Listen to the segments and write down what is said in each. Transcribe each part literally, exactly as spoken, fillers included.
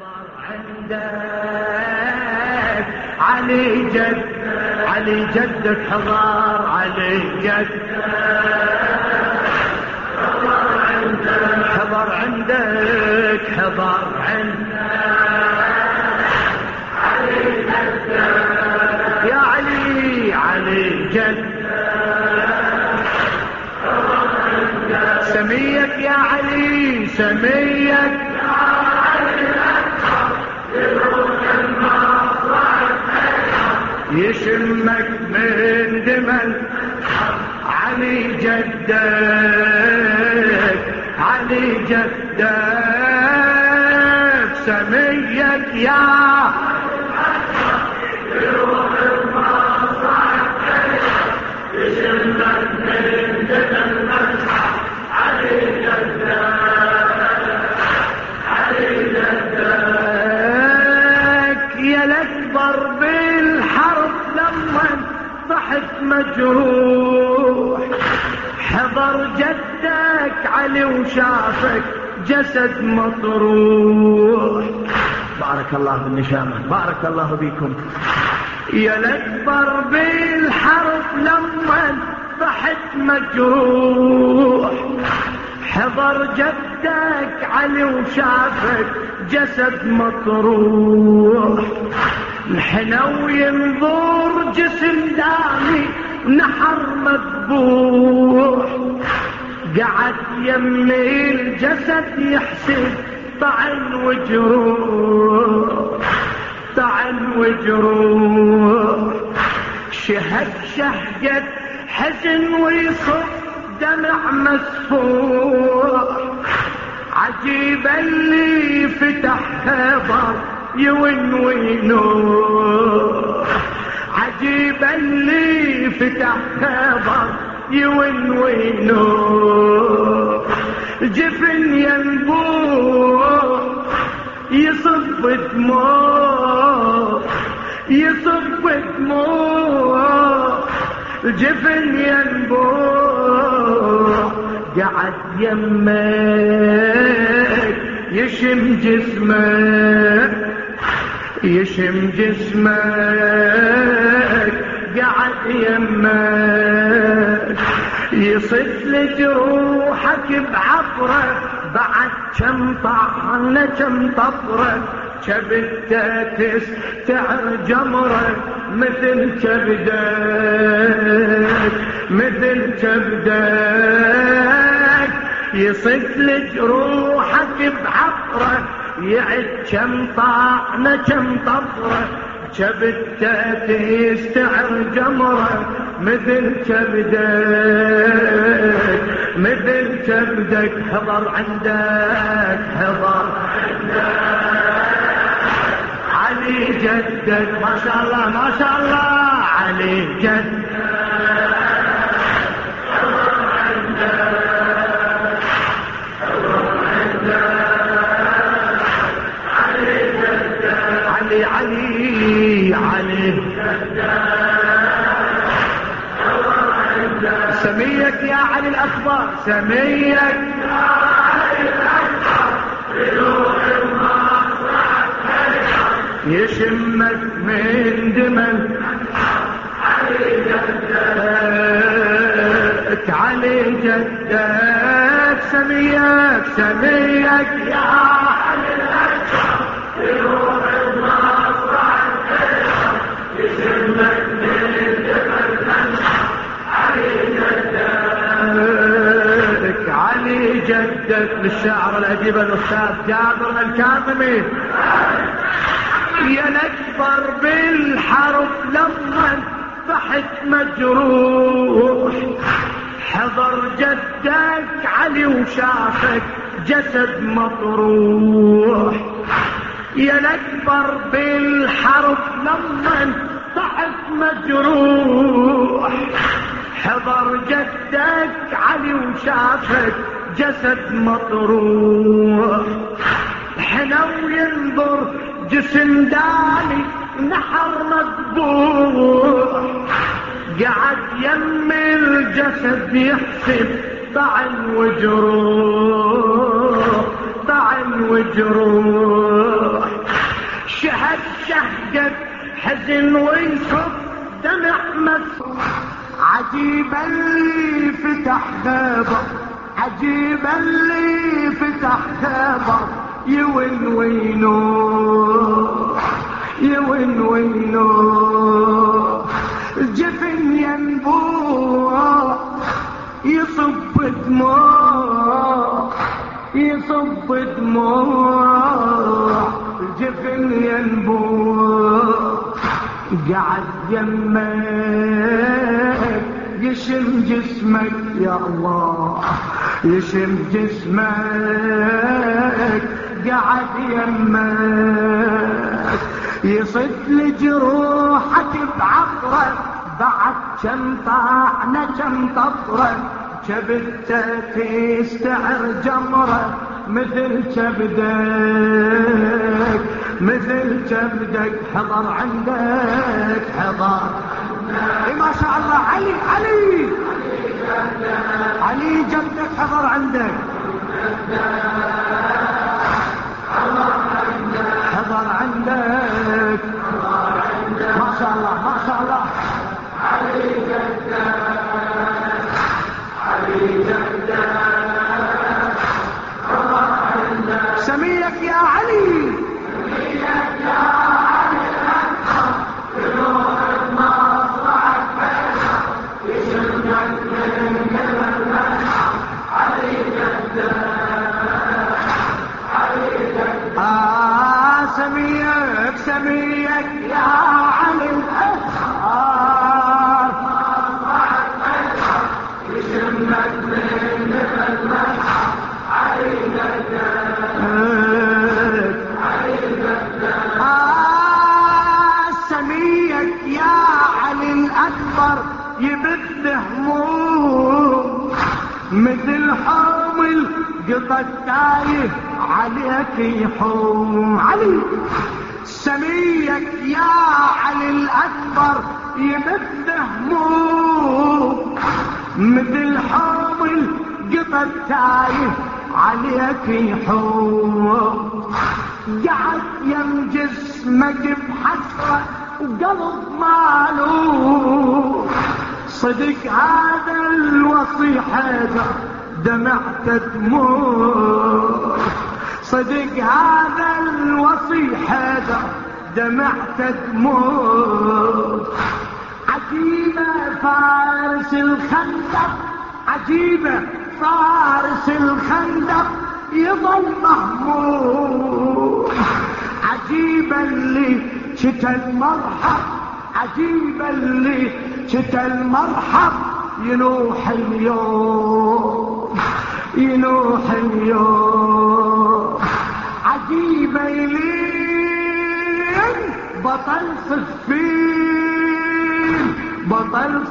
عندك علي جد علي جدك حضر علي جدك حضر عندك حضر عندك علي جدك يا علي علي جدك سميك يا علي سميك يشمك من دمن علي جدك علي جدك سميك يا يروح المصعد يشمك من دمن علي جدك علي جدك يا الأكبر بالحرب لما صحت مجروح حضر جدك علي وشافك جسد مطروح. بارك الله بالنشامة بارك الله بكم. يا الأكبر بالحرب لما صحت مجروح حضر جدك علي وشافك جسد مطروح انحنى وينظر جسم دامي نحر مذبوح قعد يمي الجسد يحسب طعن وجروح طعن وجروح شهد شهقة حزن ويصب دمع مسفوح عجيب اللي فتح خبر يون وينوح عجيب اللي فتح خبر يون وينوح جفن ينبوح يصب دموع يصب دموع الجفن ينبوع قعد يمك يشم جسمك يشم جسمك قعد يمك يصد لجروحك بعبره بعد كم طعنه كم طفره كبدة تستعر جمرك مثل كبدك مثل كبدك يصد لجروحك بعبره يعد كم طعنه كم طفره كبدة تستعر جمرك مثل كبدك مثل كبدك حضر عندك حضر عندك علي جدك ما شاء الله ما شاء الله علي جدك حضر عندك حضر عندك علي جدك علي علي علي سميك يا علي الأكبر سميك يا علي الأكبر بروح المصرع يشمك من دمن علي جدك علي جدك سميك سميك يا علي الأكبر بروح المصرع يشمك من دمن علي جدك للشاعر الأديب الأستاذ جابر الكاظمي. يا الأكبر بالحرب لما صحت مجروح حضر جدك علي وشافك جسد مطروح. يا الأكبر بالحرب لما صحت مجروح حضر جدك علي وشافك جسد مطروح حنو ينظر جسم داني نحر مذبوح قعد يم الجسد يحسب طعن وجروح طعن وجروح حزن ويشوف دمع مس. عجيب اللي فتح خبر، عجيب اللي فتح خبر، يوين وينو يوين وينو. الجفن ينبوع يصب دموع يصب دموع. الجفن ينبوع قعد يمك يشم جسمك يا الله، يشم جسمك قعد يمك يصد لجروحك بعطرك. بعد كم طعنة كم طفرك كبدتك يستعر جمرك. مثل كبدك مثل كبدك حضر عندك حضر. إيه ما شاء الله علي علي علي جدك حضر عندك حضر عندك ما شاء الله ما شاء الله. علي جدك علي جدك حضر عندك. سميك يا علي سميك يا علي الأكبر بروح مصرعك بشر يشمك من جبل البشر. علي جدك علي جدك. آه سميك سميك يا علي الأكبر مصرعك بشر يشمك من جبل البشر. علي جدك الأكبر يبث هموم مثل حامل قطة تايه عليك يحوم. علي سميك يا علي الأكبر يبث هموم مثل حامل قطة تايه عليك يحوم. قعد يم جسمك بحسرة وقلب مالو. صدق هذا الوصي حيدر دمعت دموع. صدق هذا الوصي حيدر دمعت دموع. عجيبة فارس الخندق عجيبة فارس الخندق يظل مهموم. عجيبة اللي شتا المرحب عجيبة اللي شتا المرحب ينوح اليوم ينوح اليوم. عجيبة يلين بطل صفين بطل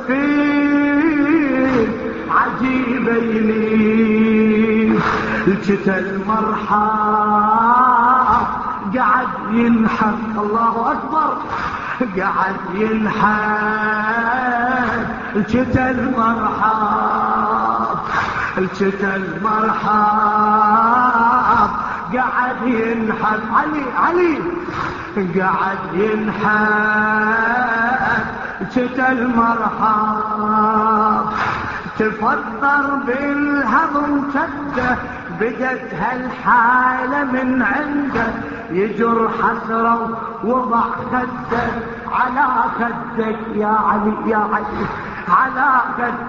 صفين. عجيبة يلين شتا المرحب قعد ينحب. الله أكبر قعد ينحب. الشتا المرحب الشتا المرحب قعد ينحب. علي علي قعد ينحب. الشتا المرحب تفطر بالهضم شده. بدت هالحالة من عنده يجر حسرة وضع خدك على خدك يا علي يا علي على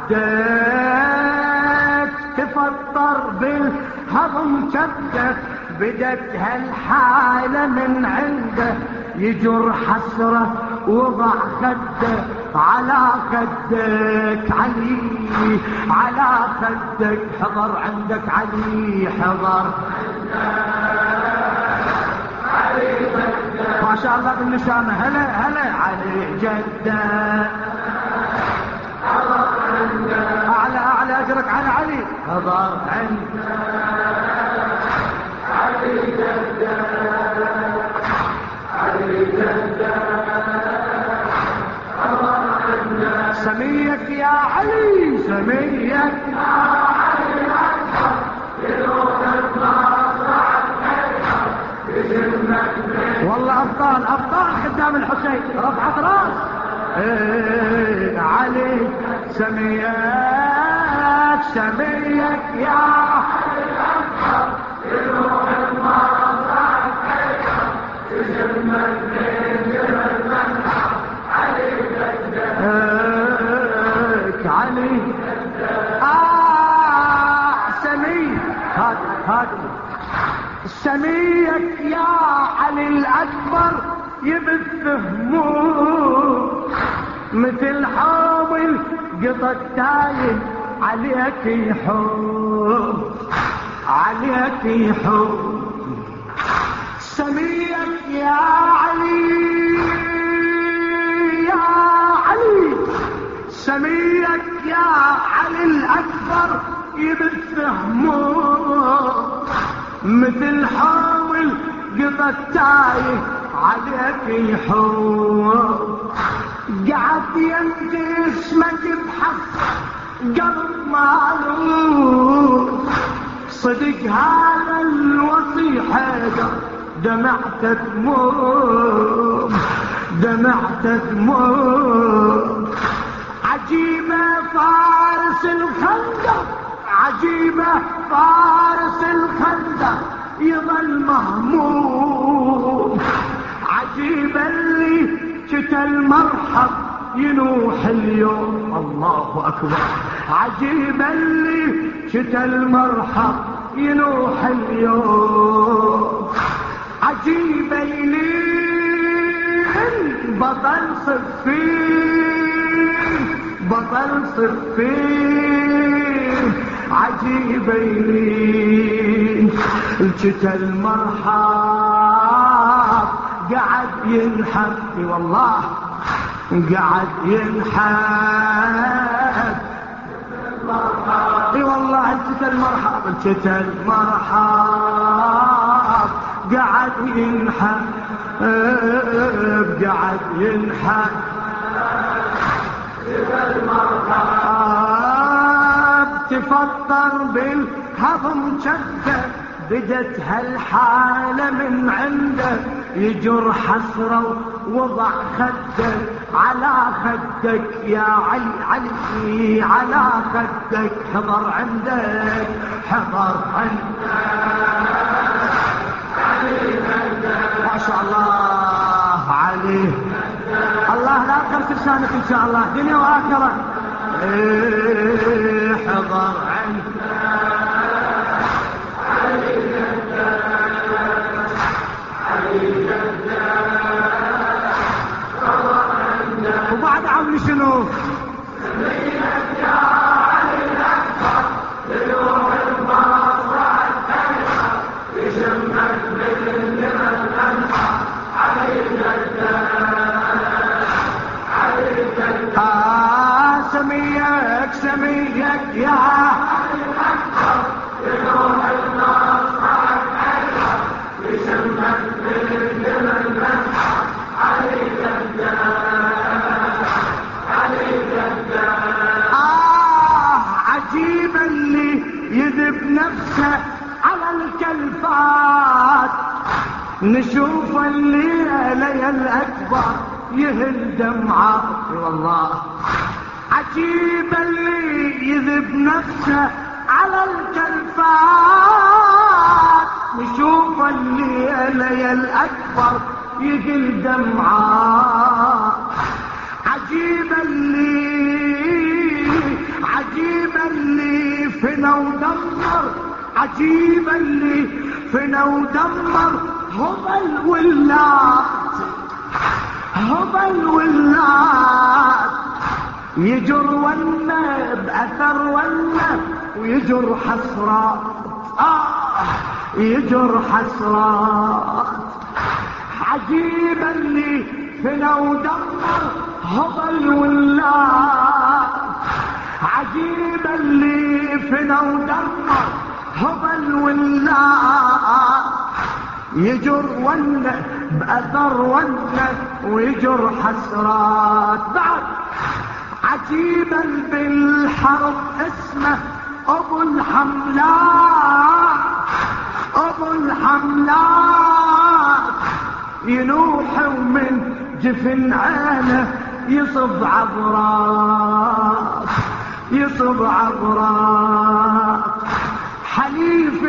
خدك. تفطر بالهضم شده. بدت هالحالة من عنده يجر حسرة وضع خدك على خدك. علي على خدك حضر عندك. علي حضر ما شاء الله بالنشامة. هلا هلا علي جدك اعلى اعلى اجرك على علي. حضر عندك علي جدك علي جدك. سميك يا علي سميك يا علي الأكبر يروح المصرع الحيدر يجمع والله ابطال ابطال خدام الحسين رفعت راس. ايه علي سميك سميك يا يروح المرضى تجمل علي آه سميك هات هات سميك يا علي الأكبر يبث هموم مثل حامل قطة تايه عليك يحوم عليك يحوم. سميك يا علي يا علي سميك يا علي الأكبر يبث هموم مثل حاول قطة تايه عليك يحوم. قعد يمشي اسمك بحس قلب معلوم صدق هذا الوصي حيدر دمعت دموم دمعت دموم. عجيبة فارس الخندق عجيبة فارس الخندق يظل مهموم. عجيبة اللي شتا المرحب ينوح اليوم الله أكبر. عجيبة اللي شتا المرحب ينوح اليوم. عجيبة اللي بطل صفين بطل صفين. عجيبة اللي شتا المرحب قعد ينحب والله قعد ينحب اي والله الشتا المرحب الشتا المرحب قعد ينحب قعد ينحب تفطر بالهضم شده بدت هالحالة من عنده يجر حسرة ووضع خده على خدك يا علي علي على خدك حضر عندك حضر عندك ما شاء الله علي الله لا تخرس لسانك ان شاء الله دنيا واخره. ايه حضر عندك وبعد عمي شنو آه سميك سميك يا نفسه على الكلفات نشوف الليلة الأكبر يهل دمعة والله. عجيب اللي يذب نفسه على الكلفات نشوف الليلة الأكبر يهل دمعة. عجيب اللي عجيب اللي فينا ودمر عجيب اللي فينا ودمر هبل واللات هبل واللات يجر ونا بأثر ونا ويجر حسرات آه يجر حسرات. عجيب اللي فينا ودمر هبل واللات عجيب اللي فينا ودمر هبل واللات يجر ونا بأثر ونا ويجر حسرات. بعد عجيبا بالحرب اسمه ابو الحملات ابو الحملات ينوح ومن جفن عينه يصب عبرات يصب عبرات حليف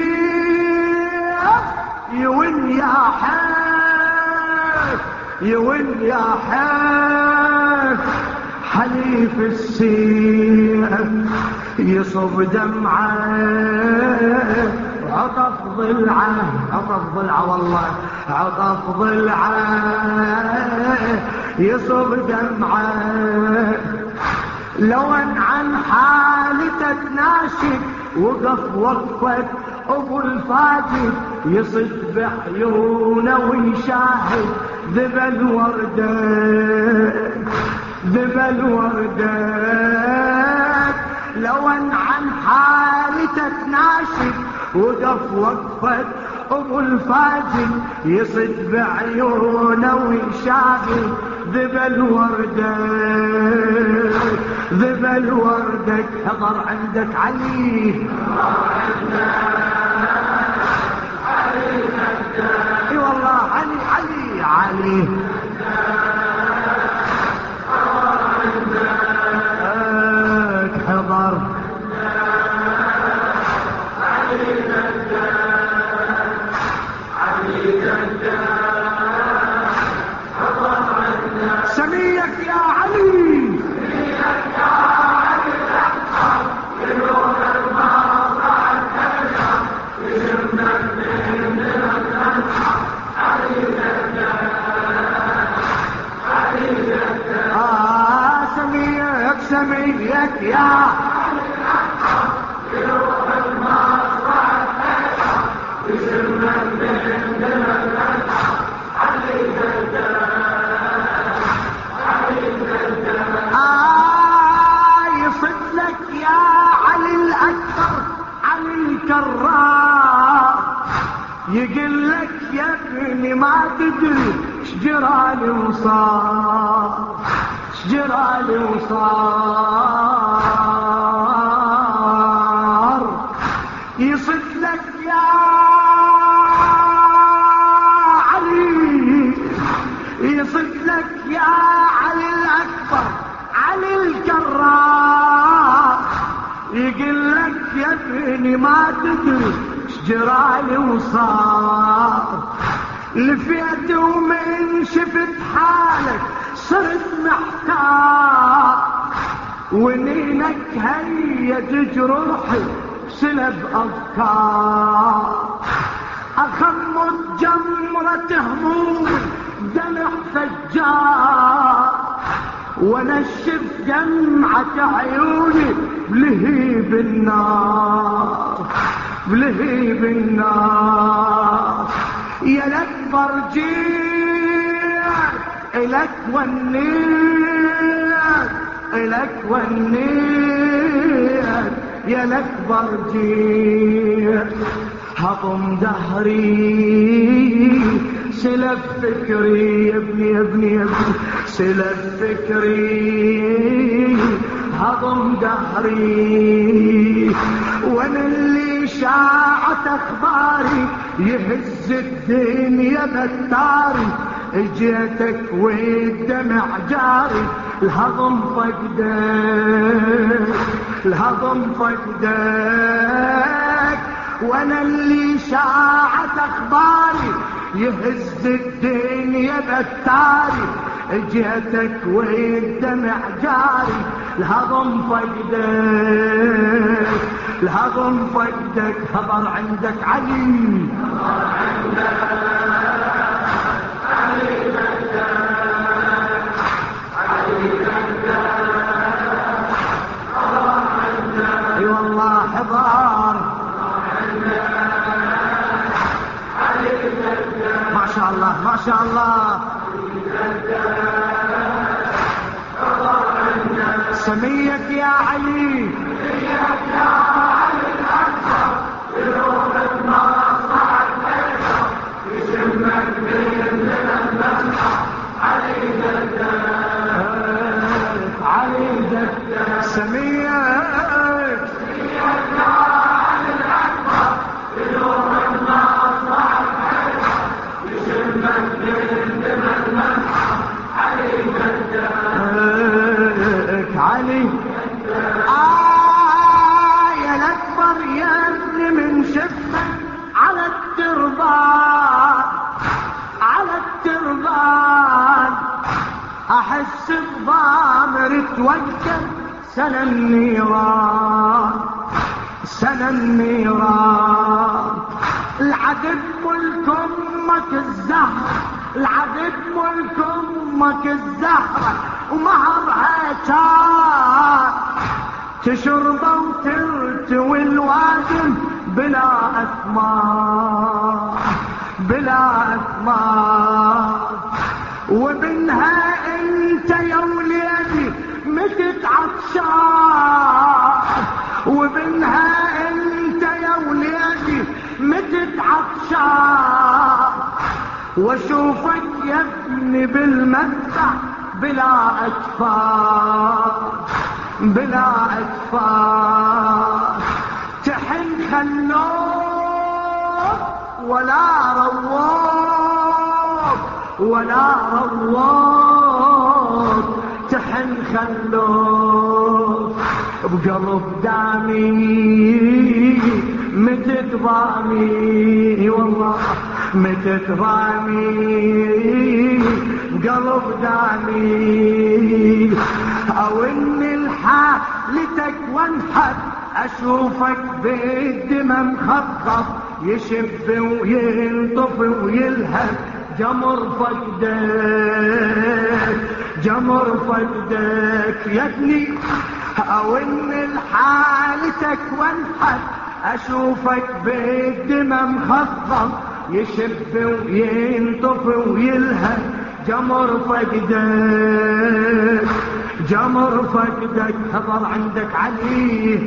السيف يون يا حيف يون يا حيف حليف السيف يصب دمعه عطف ضلعه عطف ضلعه والله عطف ضلعه يصب دمعه لو ان عن حالته تناشد وقف وقفت ابو الفاجد يصد بعيونه ويشاهد ذبل ورده ذبل ورده لو ان عن حالته تناشد وقف وقفت ابو الفاجد يصد بعيونه ويشاهد ذبل ورده ذبل وردك حضر عندك علي اي والله علي علي علي حضر سميك يا علي آه سميك سميك يا يقول لك يا ابني ما تدري شجرالي وصار شجرالي وصار يصد لك يا علي يصد لك يا علي الأكبر علي الكرار يقول لك يا ابني ما تدري جرالي وصار لفيت ومن شفت حالك صرت محتار ونينك هيت جروحي سلب افكار اخمد جمرة هموم دمع فجار ونشف دمعة عيوني بلهيب النار بلهيب النار يا الاكبر جيت الك ونيت الك ونيت يا الاكبر جيت هضم دهري سلب فكري يا ابني يا ابني يا ابني سلب فكري هضم دهري وانا اللي شاعت اخباري يهز الدنيا بتاري اجيتك والدمع جاري الهضم فقدك الهضم فقدك وانا اللي شاعت اخباري يهز الدنيا بتاري اجيتك والدمع جاري الهضم فقدك الهضم فقدك خبر عندك علي اي والله حضار ما شاء الله ما شاء الله سميك يا علي سميك يا علي الأكبر بروحك ما صعد بيته يشمك من المنحة علي جدك علي جدك سميك سميك يا علي الأكبر بروحك ما صعد بيته يشمك من جابر توقف سنة النيران سنة النيران. العدد ملك امك الزهرة العدد ملك امك الزهرة ومهرها كان تشربه وترتوي الوادم بلا اثمار بلا اثمار. وبنها انت يا وليدي متت عطشان وبنها انت يا وليدي متت عطشان. واشوفك يا ابني بالمدفع بلا اكفار بلا اكفار. تحن خلوك ولا رواك ولا رواك. تحن خلوك بقلب دامي متت ضامي والله متت ضامي بقلب دامي. او ان الحالتك وانحب اشوفك بالدمى مخضب يشب وينطف ويلهب جمر فقدك جمر فقدك يا ابني. او ان الحالتك وانحب اشوفك بالدمى مخضب يشب وينطف ويلهب جمر فقدك جمر فقدك. حضر عندك علي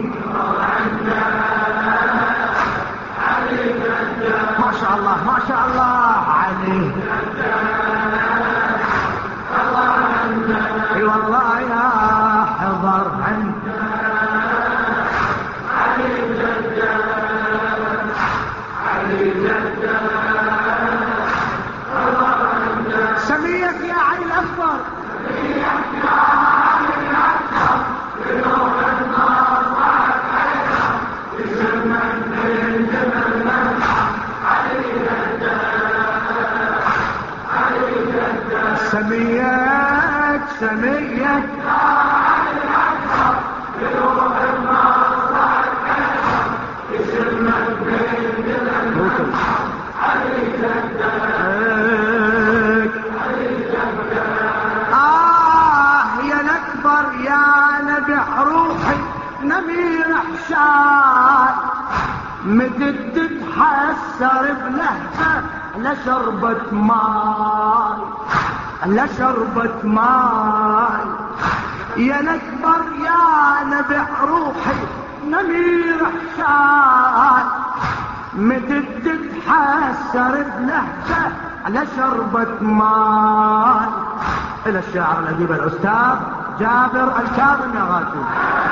ما شاء الله ما شاء الله علي اي والله يا حضر عندك علي جدة علي جدة سميك يا علي الأكبر سميك يا علي الأكبر بنور النار وعد حيرة بسمك بالجبل منحى علي جدة علي جدة. سميك سميك يا علي الأكبر بنور النار وعد حيرة بسمك بالجبل منحى علي جدة. نمير حشان مدد تتحسر بلهفة لشربة ماي لشربة ماي. يا الاكبر يا نبع روحي نمير حشان مدد تتحسر بلهفة لشربة ماي. الى الشاعر الاديب الاستاذ جابر الكاظم يا غازي.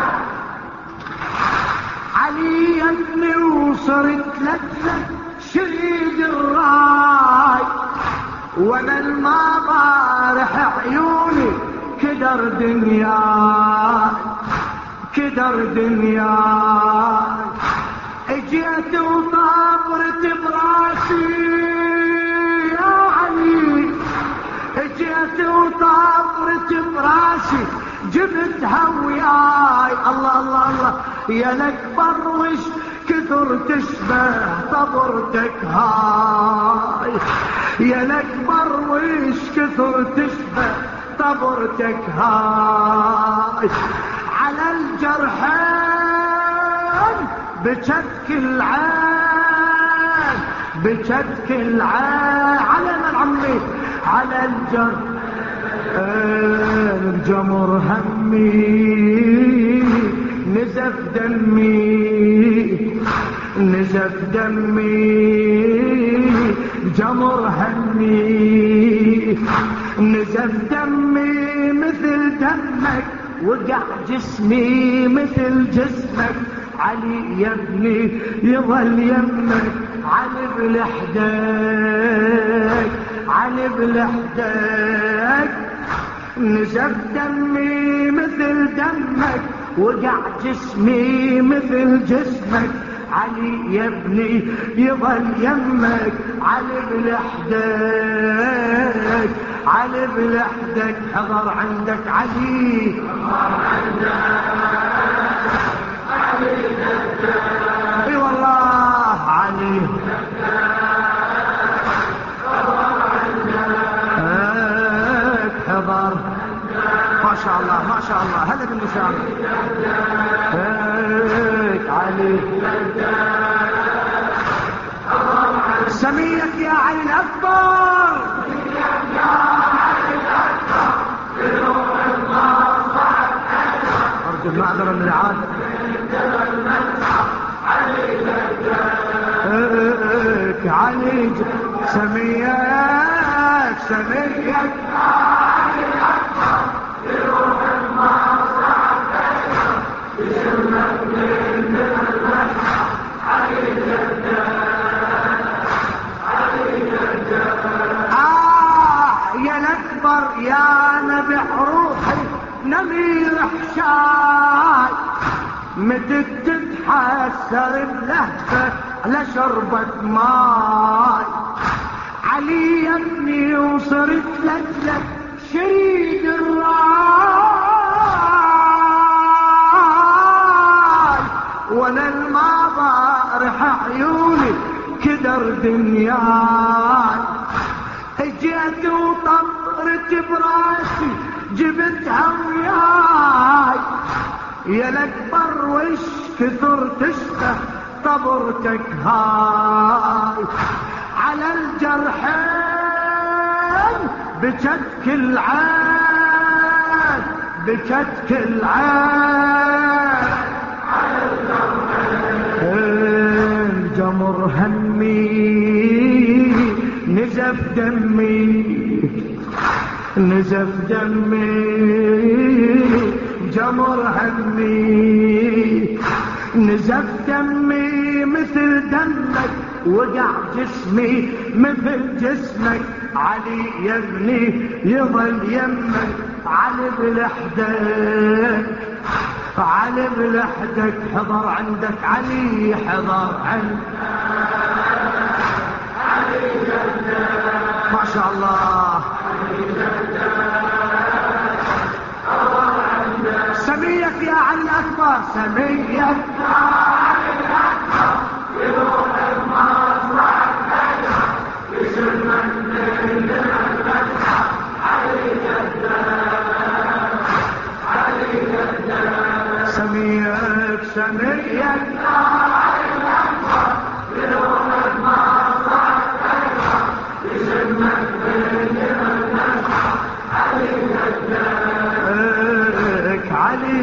علي يا ابني وصرت لك شريد الراي وانا الما بارح عيوني كدر دنياي كدر دنياي. اجيت وطابرت براسي يا علي اجيت وطابرت براسي جبتها وياي. الله الله الله يا الاكبر وش كثر تشبه طبرتك هاي يا الاكبر وش كثر تشبه طبرتك هاي. على الجرحين بجدك العين بجدك العين على من عمي على الجرح الجمر همي نزف دمي نزف دمي جمر همي نزف دمي مثل دمك وقع جسمي مثل جسمك. علي يا ابني يظل يمك علي بلحدك علي بلحدك. نزف دمي مثل دمك وقع جسمي مثل جسمك. علي يا ابني يظل يمك علي بلحدك علي بلحدك حضر عندك علي اي والله علي حضر ما شاء الله ما شاء الله هلا بالنساء هيك علي سميك يا علي الأكبر أرجو المعذرة من العادة هيك علي سميك سميك يا نبي روحي نمير حشاي متت تتحسر بلهفة لشربة ماي علي يا ابني وصرت لك لك شريد الراي وانا الما بارح عيوني كدر دنياي اجيت وطرت براسي جبتها وياي يا الاكبر وش كثر تشته طبرتك هاي على الجرحين بكتك العين بكتك العين على الجرحين جمر همي نزف دمي نزف دمي جمر همي نزف دمي مثل دمك وقع جسمي مثل جسمك علي يا ابني يظل يمك علي بلحدك علي بلحدك حضر عندك علي حضر عندك ما شاء الله سميك يا علي الأكبر سميك يا علي الأكبر يروح المصرع الدجا يسلمك من المسرح علي الدجا علي الدجا سميك سميك يا علي الأكبر يروح المصرع الدجا يسلمك من المسرح علي الدجا علي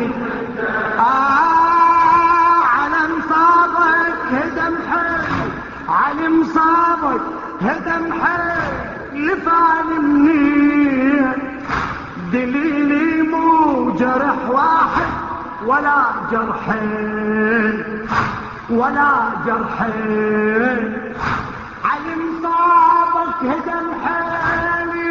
آه على مصابك هدم حي علي مصابك هدم حي لفعل مني دليلي مو جرح واحد ولا جرحين ولا جرحين علي مصابك هدم حي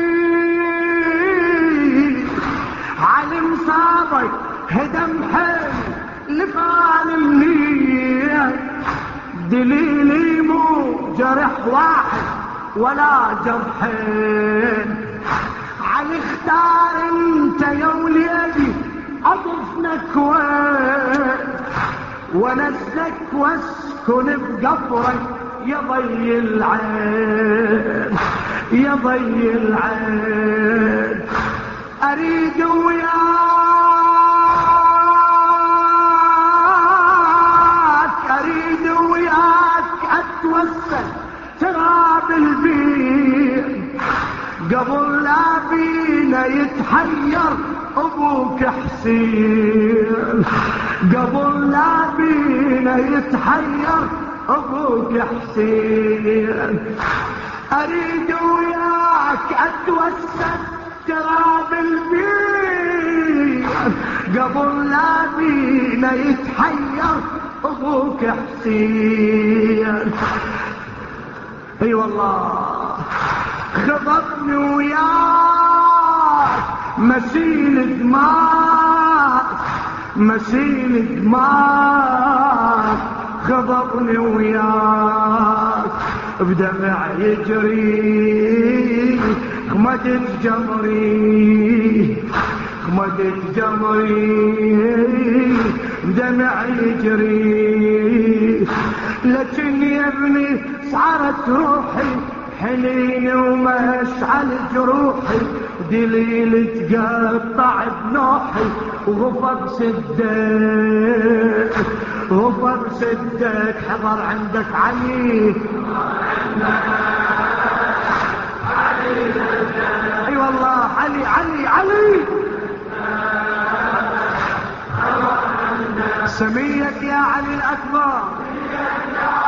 علي مصابك هدم حي لفعل مني دليلي مو جرح واحد ولا جرحين علي اختار انت يا وليدي اضفنك وين ونسلك واسكن بقبرك يا ضي العين يا ضي العين اريد وياك اريد وياك اتوسل تراب البير قبل لا بينا يتحير ابوك حسين قبل لا بينا يتحير ابوك حسين اريد وياك اتوسل تراب البير قبل لا بينا يتحير ابوك حسين اي والله خضبني وياك مسيل دماء مسيل دماء خضبني وياك بدمع يجري خمر خمدت جمري خمدت جمري دمع يجري لكن يا ابني سعرت روحي حنيني ومشعل جروحي دليل تقطع بنوحي وغفر سدك غفر سدك حضر عندك علي اي والله علي علي علي سميك يا علي الأكبر